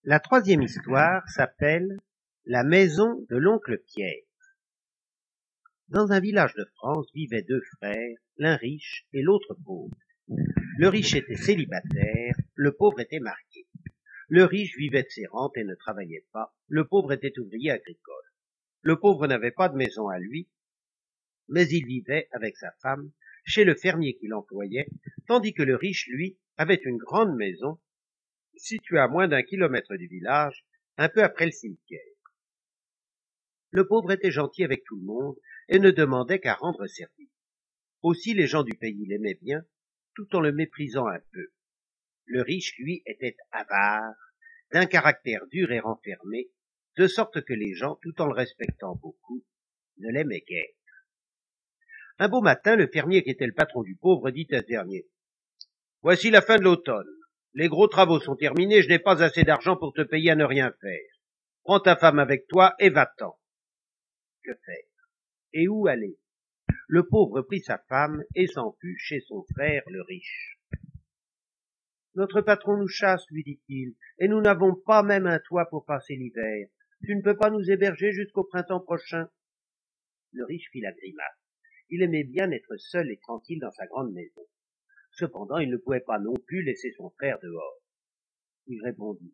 La troisième histoire s'appelle La maison de l'oncle Pierre. Dans un village de France vivaient deux frères, l'un riche et l'autre pauvre. Le riche était célibataire, le pauvre était marié. Le riche vivait de ses rentes et ne travaillait pas, le pauvre était ouvrier agricole. Le pauvre n'avait pas de maison à lui, mais il vivait avec sa femme chez le fermier qui l'employait, tandis que le riche, lui, avait une grande maison située à moins d'1 kilomètre du village, un peu après le cimetière. Le pauvre était gentil avec tout le monde et ne demandait qu'à rendre service. Aussi les gens du pays l'aimaient bien, tout en le méprisant un peu. Le riche, lui, était avare, d'un caractère dur et renfermé, de sorte que les gens, tout en le respectant beaucoup, ne l'aimaient guère. Un beau matin, le fermier qui était le patron du pauvre dit à ce dernier: « Voici la fin de l'automne. Les gros travaux sont terminés, je n'ai pas assez d'argent pour te payer à ne rien faire. Prends ta femme avec toi et va-t'en. » Que faire? Et où aller? Le pauvre prit sa femme et s'en fut chez son frère le riche. « Notre patron nous chasse, lui dit-il, et nous n'avons pas même un toit pour passer l'hiver. Tu ne peux pas nous héberger jusqu'au printemps prochain? » Le riche fit la grimace. Il aimait bien être seul et tranquille dans sa grande maison. Cependant, il ne pouvait pas non plus laisser son frère dehors. Il répondit: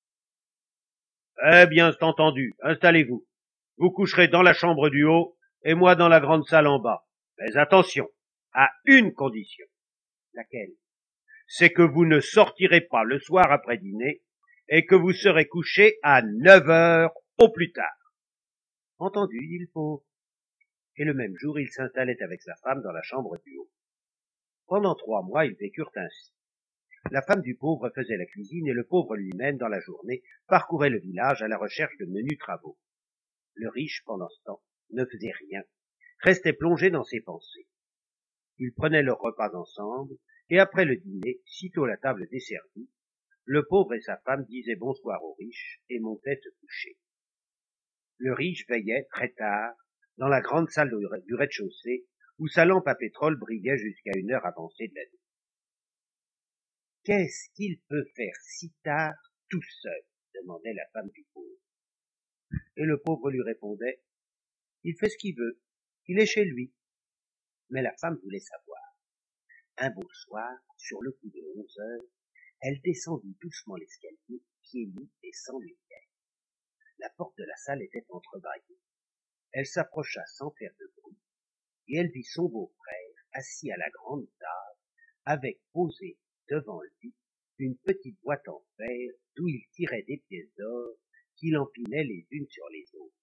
« Eh bien, c'est entendu, installez-vous. Vous coucherez dans la chambre du haut et moi dans la grande salle en bas. Mais attention, à une condition. » « Laquelle? » « C'est que vous ne sortirez pas le soir après dîner et que vous serez couché à 9 heures au plus tard. » « Entendu, dit le pauvre. » Et le même jour, il s'installait avec sa femme dans la chambre du haut. Pendant 3 mois, ils vécurent ainsi. La femme du pauvre faisait la cuisine et le pauvre lui-même, dans la journée, parcourait le village à la recherche de menus travaux. Le riche, pendant ce temps, ne faisait rien, restait plongé dans ses pensées. Ils prenaient leur repas ensemble, et après le dîner, sitôt la table desservie, le pauvre et sa femme disaient bonsoir au riche et montaient se coucher. Le riche veillait très tard dans la grande salle du rez-de-chaussée où sa lampe à pétrole brillait jusqu'à une heure avancée de la nuit. « Qu'est-ce qu'il peut faire si tard tout seul ?» demandait la femme du pauvre. Et le pauvre lui répondait: « Il fait ce qu'il veut, il est chez lui. » Mais la femme voulait savoir. Un beau soir, sur le coup de 11 heures, elle descendit doucement l'escalier, pieds nus et sans lumière. La porte de la salle était entrebâillée. Elle s'approcha sans faire de bruit, et elle vit son beau-frère assis à la grande table, avec posée devant lui une petite boîte en fer d'où il tirait des pièces d'or qu'il empilait les unes sur les autres.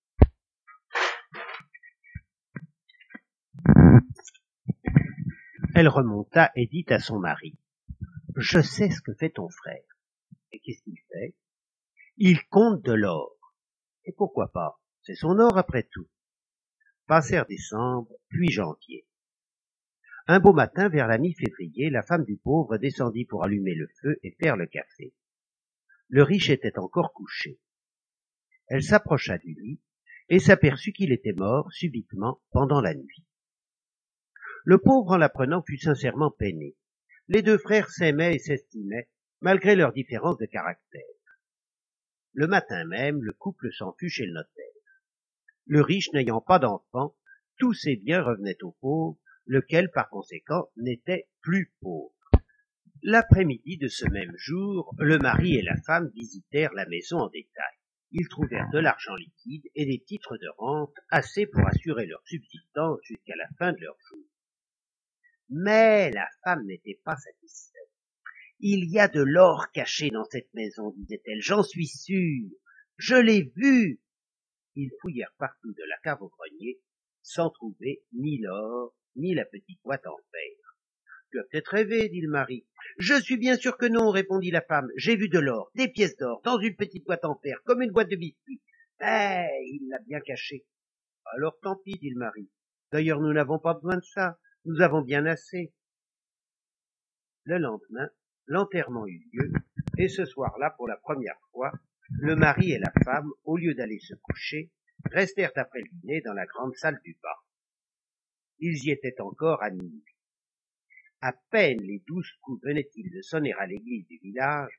Elle remonta et dit à son mari: « Je sais ce que fait ton frère. » « Et qu'est-ce qu'il fait? »« Il compte de l'or. » « Et pourquoi pas? C'est son or après tout. » Passèrent décembre, puis janvier. Un beau matin, vers la mi-février, la femme du pauvre descendit pour allumer le feu et faire le café. Le riche était encore couché. Elle s'approcha du lit et s'aperçut qu'il était mort subitement pendant la nuit. Le pauvre, en l'apprenant, fut sincèrement peiné. Les deux frères s'aimaient et s'estimaient, malgré leurs différences de caractère. Le matin même, le couple s'en fut chez le notaire. Le riche n'ayant pas d'enfant, tous ses biens revenaient au pauvre, lequel, par conséquent, n'était plus pauvre. L'après-midi de ce même jour, le mari et la femme visitèrent la maison en détail. Ils trouvèrent de l'argent liquide et des titres de rente assez pour assurer leur subsistance jusqu'à la fin de leur jour. Mais la femme n'était pas satisfaite. « Il y a de l'or caché dans cette maison, disait-elle, j'en suis sûre. Je l'ai vu. » Ils fouillèrent partout de la cave au grenier, sans trouver ni l'or, ni la petite boîte en fer. « Tu as peut-être rêvé, dit le mari. »« Je suis bien sûr que non, répondit la femme. J'ai vu de l'or, des pièces d'or, dans une petite boîte en fer, comme une boîte de biscuits. Mais il l'a bien caché. »« Alors tant pis, dit le mari. D'ailleurs, nous n'avons pas besoin de ça. Nous avons bien assez. » Le lendemain, l'enterrement eut lieu, et ce soir-là, pour la première fois, le mari et la femme, au lieu d'aller se coucher, restèrent après le dîner dans la grande salle du bas. Ils y étaient encore à minuit. À peine les 12 coups venaient-ils de sonner à l'église du village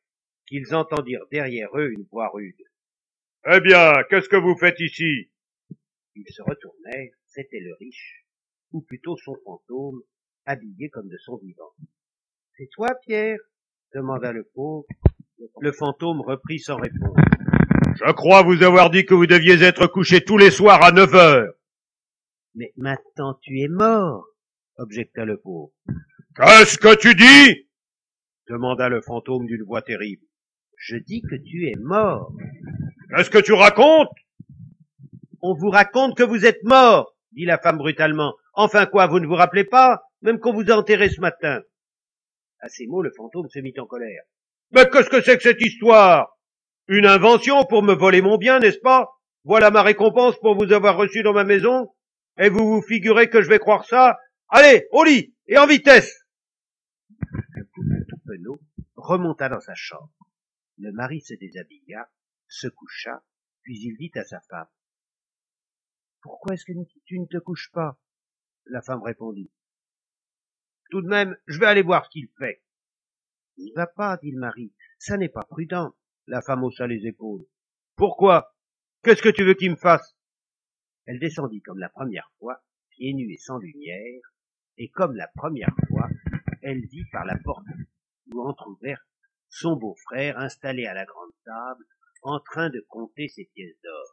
qu'ils entendirent derrière eux une voix rude. « Eh bien, qu'est-ce que vous faites ici ?» Ils se retournèrent, c'était le riche, ou plutôt son fantôme, habillé comme de son vivant. « C'est toi, Pierre ?» demanda le pauvre. Le fantôme reprit sans répondre. « Je crois vous avoir dit que vous deviez être couché tous les soirs à 9 heures. »« Mais maintenant tu es mort, objecta le pauvre. Qu'est-ce que tu dis ?» demanda le fantôme d'une voix terrible. Je dis que tu es mort. Qu'est-ce que tu racontes? On vous raconte que vous êtes mort, dit la femme brutalement. Enfin quoi, vous ne vous rappelez pas, même qu'on vous a enterré ce matin. À ces mots, le fantôme se mit en colère. Mais qu'est-ce que c'est que cette histoire? Une invention pour me voler mon bien, n'est-ce pas? Voilà ma récompense pour vous avoir reçu dans ma maison. Et vous vous figurez que je vais croire ça? Allez, au lit, et en vitesse! Le couple tout penaud remonta dans sa chambre. Le mari se déshabilla, se coucha, puis il dit à sa femme. Pourquoi est-ce que tu ne te couches pas? La femme répondit. Tout de même, je vais aller voir ce qu'il fait. N'y va pas, dit le mari, ça n'est pas prudent. La femme haussa les épaules. Pourquoi? Qu'est-ce que tu veux qu'il me fasse? Elle descendit comme la première fois, pieds nus et sans lumière, et comme la première fois, elle vit par la porte entrouverte son beau-frère installé à la grande table, en train de compter ses pièces d'or.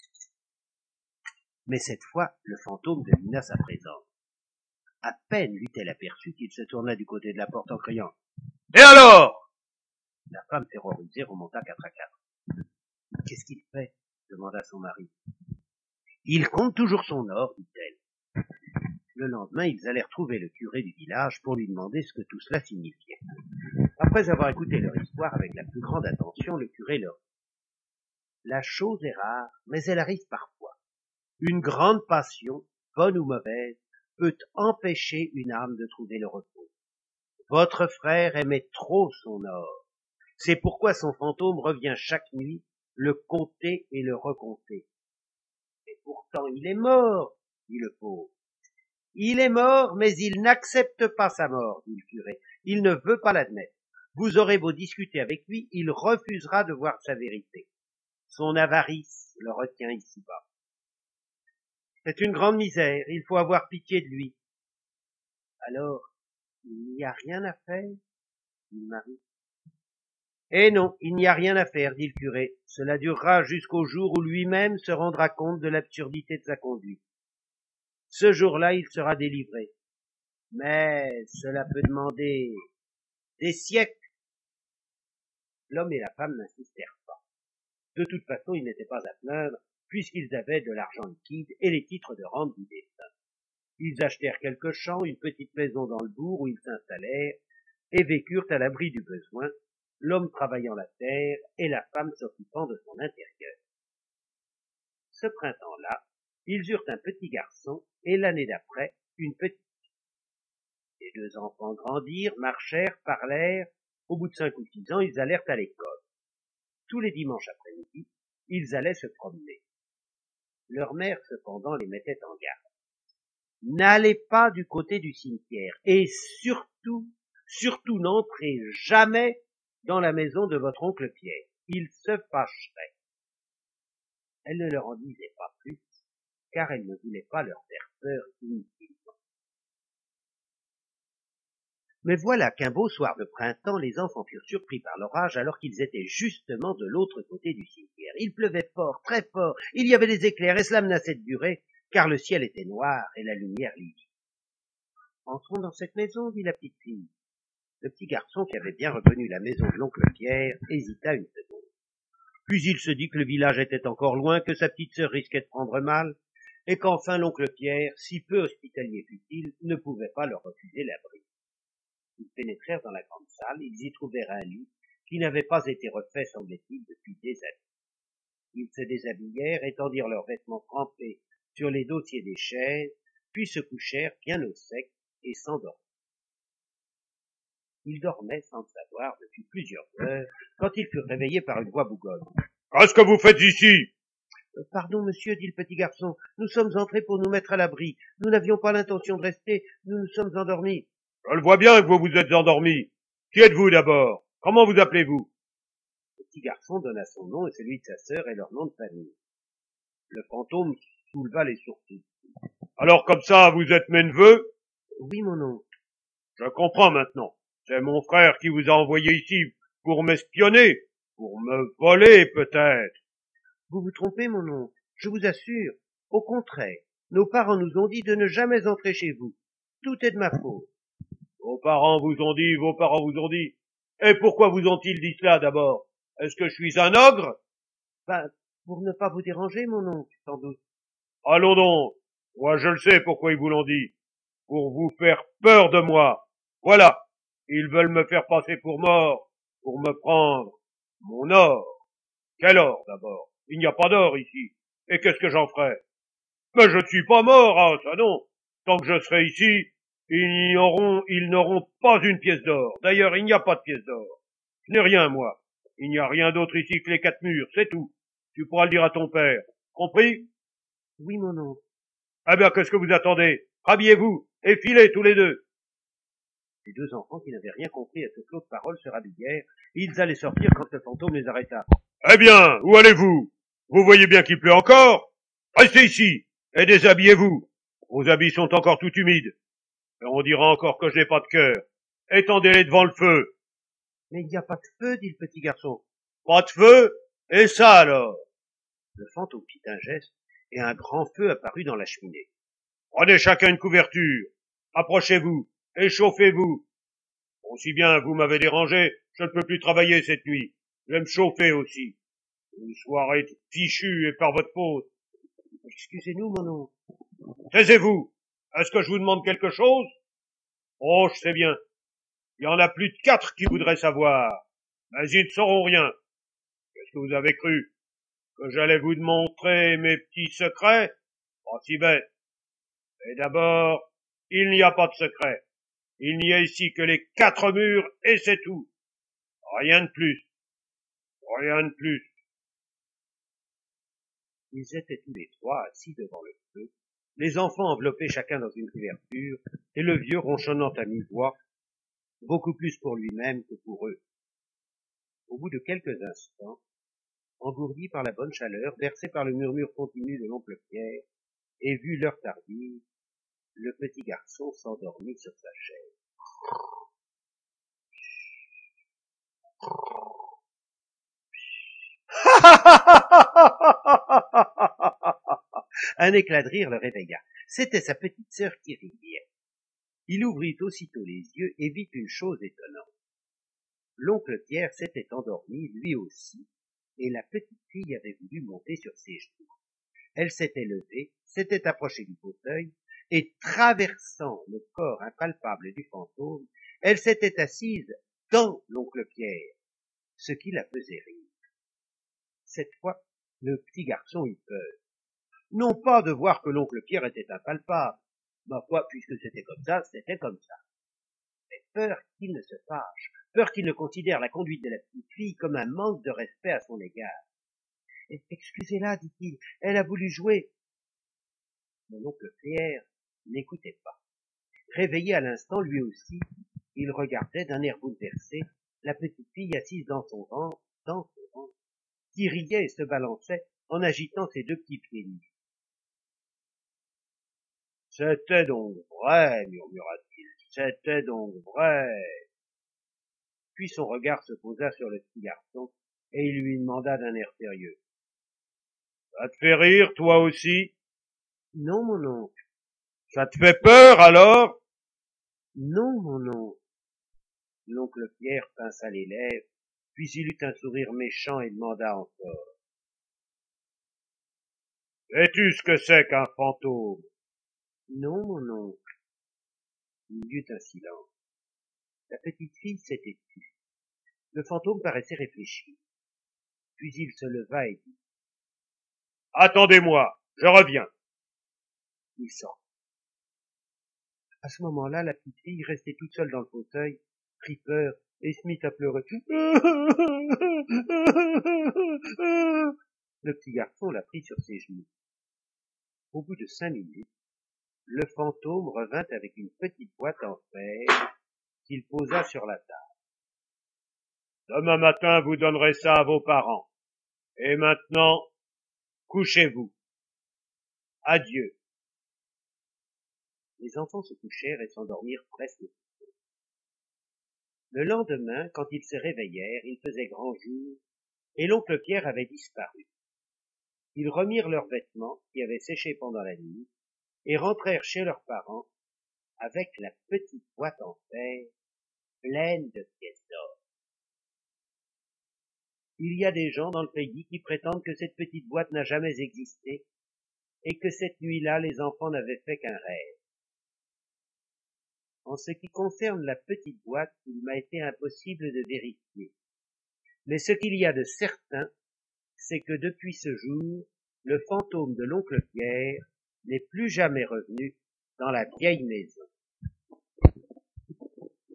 Mais cette fois, le fantôme devina sa présence. À peine l'eut-elle aperçu qu'il se tourna du côté de la porte en criant « Et alors ?» La femme terrorisée remonta 4 à 4. « Qu'est-ce qu'il fait ?» demanda son mari. « Il compte toujours son or, dit-elle. » Le lendemain, ils allèrent trouver le curé du village pour lui demander ce que tout cela signifiait. Après avoir écouté leur histoire avec la plus grande attention, le curé leur dit « La chose est rare, mais elle arrive parfois. Une grande passion, bonne ou mauvaise, peut empêcher une âme de trouver le repos. Votre frère aimait trop son or. C'est pourquoi son fantôme revient chaque nuit le compter et le recompter. Et pourtant il est mort, dit le pauvre. Il est mort, mais il n'accepte pas sa mort, dit le curé. Il ne veut pas l'admettre. Vous aurez beau discuter avec lui, il refusera de voir sa vérité. Son avarice le retient ici-bas. C'est une grande misère, il faut avoir pitié de lui. Alors, il n'y a rien à faire, dit le mari. Eh non, il n'y a rien à faire, dit le curé. Cela durera jusqu'au jour où lui-même se rendra compte de l'absurdité de sa conduite. Ce jour-là, il sera délivré. Mais cela peut demander des siècles. L'homme et la femme n'insistèrent pas. De toute façon, ils n'étaient pas à plaindre, puisqu'ils avaient de l'argent liquide et les titres de rente du destin. Ils achetèrent quelques champs, une petite maison dans le bourg où ils s'installèrent et vécurent à l'abri du besoin, l'homme travaillant la terre et la femme s'occupant de son intérieur. Ce printemps-là, ils eurent un petit garçon et l'année d'après, une petite fille. Les 2 enfants grandirent, marchèrent, parlèrent. Au bout de 5 ou 6 ans, ils allèrent à l'école. Tous les dimanches après-midi, ils allaient se promener. Leur mère, cependant, les mettait en garde. N'allez pas du côté du cimetière et surtout n'entrez jamais dans la maison de votre oncle Pierre. Il se fâcherait. Elle ne leur en disait pas plus, car elle ne voulait pas leur faire peur inutilement. Mais voilà qu'un beau soir de printemps, les enfants furent surpris par l'orage alors qu'ils étaient justement de l'autre côté du cimetière. Il pleuvait fort, très fort, il y avait des éclairs et cela menaçait de durer, car le ciel était noir et la lumière livide. Entrons dans cette maison, dit la petite fille. Le petit garçon, qui avait bien reconnu la maison de l'oncle Pierre, hésita une seconde. Puis il se dit que le village était encore loin, que sa petite sœur risquait de prendre mal, et qu'enfin l'oncle Pierre, si peu hospitalier fût-il, ne pouvait pas leur refuser l'abri. Ils pénétrèrent dans la grande salle, ils y trouvèrent un lit qui n'avait pas été refait, semblait-il, depuis des années. Ils se déshabillèrent, étendirent leurs vêtements trempés sur les dossiers des chaises, puis se couchèrent bien au sec et s'endormirent. Ils dormaient sans le savoir depuis plusieurs heures, quand ils furent réveillés par une voix bougonne. « Qu'est-ce que vous faites ici ?»« Pardon, monsieur, dit le petit garçon, nous sommes entrés pour nous mettre à l'abri. Nous n'avions pas l'intention de rester, nous nous sommes endormis. »« Je le vois bien que vous vous êtes endormi. Qui êtes-vous d'abord? Comment vous appelez-vous » petit garçon donna son nom et celui de sa sœur et leur nom de famille. Le fantôme souleva les sourcils. Alors comme ça, vous êtes mes neveux? Oui, mon oncle. Je comprends maintenant. C'est mon frère qui vous a envoyé ici pour m'espionner, pour me voler peut-être. Vous vous trompez, mon oncle. Je vous assure. Au contraire, nos parents nous ont dit de ne jamais entrer chez vous. Tout est de ma faute. Vos parents vous ont dit, vos parents vous ont dit. Et pourquoi vous ont-ils dit cela d'abord? Est-ce que je suis un ogre? Ben, pour ne pas vous déranger, mon oncle, sans doute. Allons donc. Moi je le sais pourquoi ils vous l'ont dit. Pour vous faire peur de moi. Voilà. Ils veulent me faire passer pour mort, pour me prendre mon or. Quel or d'abord? Il n'y a pas d'or ici. Et qu'est-ce que j'en ferai? Mais je ne suis pas mort, hein, ça non. Tant que je serai ici, ils n'auront pas une pièce d'or. D'ailleurs, il n'y a pas de pièce d'or. Je n'ai rien, moi. Il n'y a rien d'autre ici que les 4 murs, c'est tout. Tu pourras le dire à ton père. Compris? Oui, mon oncle. Eh bien, qu'est-ce que vous attendez? Habillez-vous et filez tous les deux. Les deux enfants qui n'avaient rien compris à cette autre parole se rhabillèrent. Ils allaient sortir quand le fantôme les arrêta. Eh bien, où allez-vous? Vous voyez bien qu'il pleut encore? Restez ici et déshabillez-vous. Vos habits sont encore tout humides. Et on dira encore que je n'ai pas de cœur. Étendez-les devant le feu. Mais il n'y a pas de feu, dit le petit garçon. Pas de feu? Et ça alors? Le fantôme fit un geste et un grand feu apparut dans la cheminée. Prenez chacun une couverture. Approchez-vous et chauffez-vous. Aussi bien vous m'avez dérangé, je ne peux plus travailler cette nuit. Je vais me chauffer aussi. Une soirée fichue et par votre faute. Excusez-nous, mon oncle. Taisez-vous. Est-ce que je vous demande quelque chose? Oh, je sais bien. Il y en a plus de 4 qui voudraient savoir. Mais ils ne sauront rien. Qu'est-ce que vous avez cru? Que j'allais vous montrer mes petits secrets? Pas si bête. Et d'abord, il n'y a pas de secret. Il n'y a ici que les 4 murs et c'est tout. Rien de plus. Rien de plus. Ils étaient tous les trois assis devant le feu, les enfants enveloppés chacun dans une couverture, et le vieux ronchonnant à mi-voix, beaucoup plus pour lui-même que pour eux. Au bout de quelques instants, engourdi par la bonne chaleur, bercé par le murmure continu de l'oncle Pierre, et vu l'heure tardive, le petit garçon s'endormit sur sa chaise. Un éclat de rire le réveilla. C'était sa petite sœur qui riait. Il ouvrit aussitôt les yeux et vit une chose étonnante. L'oncle Pierre s'était endormi, lui aussi, et la petite fille avait voulu monter sur ses genoux. Elle s'était levée, s'était approchée du fauteuil, et traversant le corps impalpable du fantôme, elle s'était assise dans l'oncle Pierre, ce qui la faisait rire. Cette fois, le petit garçon eut peur. Non pas de voir que l'oncle Pierre était impalpable. Ma foi, puisque c'était comme ça, c'était comme ça. Mais peur qu'il ne se fâche, peur qu'il ne considère la conduite de la petite fille comme un manque de respect à son égard. Excusez-la, dit-il, elle a voulu jouer. Mon oncle Pierre n'écoutait pas. Réveillé à l'instant, lui aussi, il regardait d'un air bouleversé la petite fille assise dans son ventre, qui riait et se balançait en agitant ses deux petits pieds nus. C'était donc vrai, murmura-t-il, c'était donc vrai. Puis son regard se posa sur le petit garçon, et il lui demanda d'un air sérieux. Ça te fait rire, toi aussi? Non, mon oncle. Ça te fait peur, alors? Non, mon oncle. L'oncle Pierre pinça les lèvres, puis il eut un sourire méchant et demanda encore. Sais-tu ce que c'est qu'un fantôme? Non, mon oncle. Il y eut un silence. La petite fille s'était tue. Le fantôme paraissait réfléchir. Puis il se leva et dit. Attendez-moi, je reviens. Il sortit. À ce moment-là, la petite fille, restée toute seule dans le fauteuil, prit peur et se mit à pleurer. Le petit garçon la prit sur ses genoux. Au bout de 5 minutes, le fantôme revint avec une petite boîte en fer qu'il posa sur la table. Demain matin, vous donnerez ça à vos parents. Et maintenant, couchez-vous. Adieu. Les enfants se couchèrent et s'endormirent presque. Le lendemain, quand ils se réveillèrent, il faisait grand jour, et l'oncle Pierre avait disparu. Ils remirent leurs vêtements, qui avaient séché pendant la nuit, et rentrèrent chez leurs parents, avec la petite boîte en fer, pleine de pièces d'or. Il y a des gens dans le pays qui prétendent que cette petite boîte n'a jamais existé, et que cette nuit-là, les enfants n'avaient fait qu'un rêve. En ce qui concerne la petite boîte, il m'a été impossible de vérifier. Mais ce qu'il y a de certain, c'est que depuis ce jour, le fantôme de l'oncle Pierre n'est plus jamais revenu dans la vieille maison.